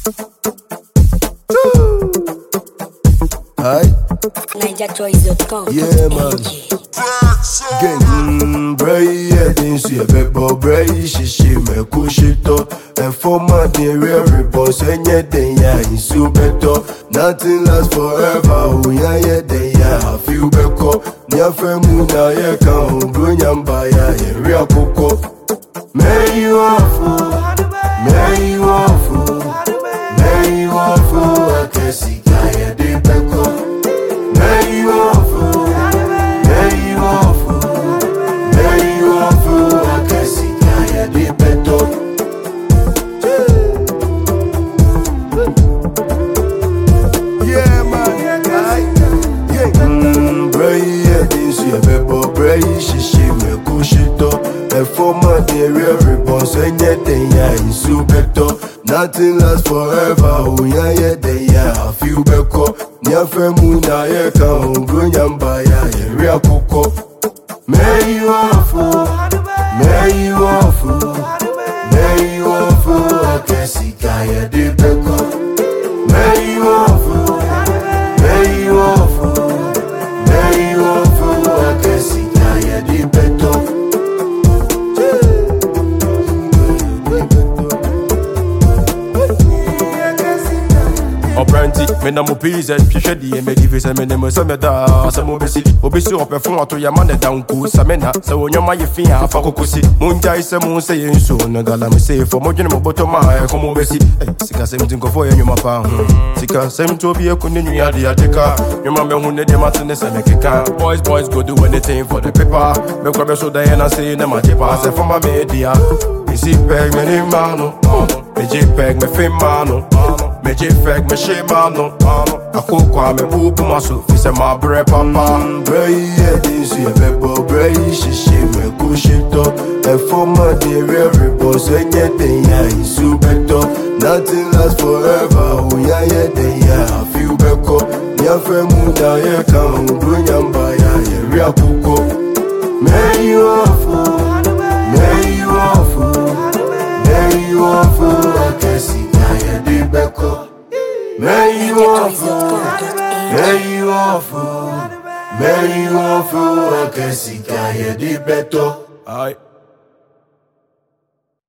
Aye. NigerChoice.com. Yeah, man. Gang, bray, yeah, didn't see a bebo, bray, she me kushito. And for my dear, boss, and yet they are in super. Nothing lasts forever, oh, yeah, they are. I feel beko. Nya femuna, yeah, come, Gunyam Baya, yeah, real coco. May you awful, may you awful, may you awful, I can see Kaya de Beko. May you awful, may you awful, may you awful, I can see Kaya de Beto. Yeah, man, yeah, bray, yeah, this year, bebo, bray, she me kushito. And for my dear, boss, and yet they are in super. Nothing lasts forever, oh yeah, they are. I feel beko. Nya femuna, yeah, come, Gunyam Baya, yeah, real coco. May you awful, may you awful, may you awful, I can see Kaya de Beko. May you awful, may you awful, may you awful, I can see Kaya de Beto. Pranty, men am peas and Pishadi and Medivis and Menemo Sameda, some obesi, obesu of a phone to Yamana down cool Samena, so when you're my fia for Kokusi, Munja is some saying so, Nagalam say for Mojan Botoma, come obesi, Sika same to go for your mapa, Sika same to be a Kunia, the Attica, your mamma who need the Martinez and a kicker. Boys go do anything for the paper, make a so Diana say, the Matipa, for my media. Is it peg me mano? Meji peg me femano. Meji peg me shemano. Ako kwa me bubu maso fise ma bre papa. Bray, yeah, this year, bebo, bray, she me kushito. And for my dear, boss, and yet they are in super. Nothing lasts forever, oh yeah, they are. I feel beko. Nya femuna, yeah, come, Gunyam Baya, yeah, real coco. May you awful, may you awful, may you awful, I can see Kaya de Beko. May you awful, may you awful, may you awful, I can see Kaya de Beto. Aye.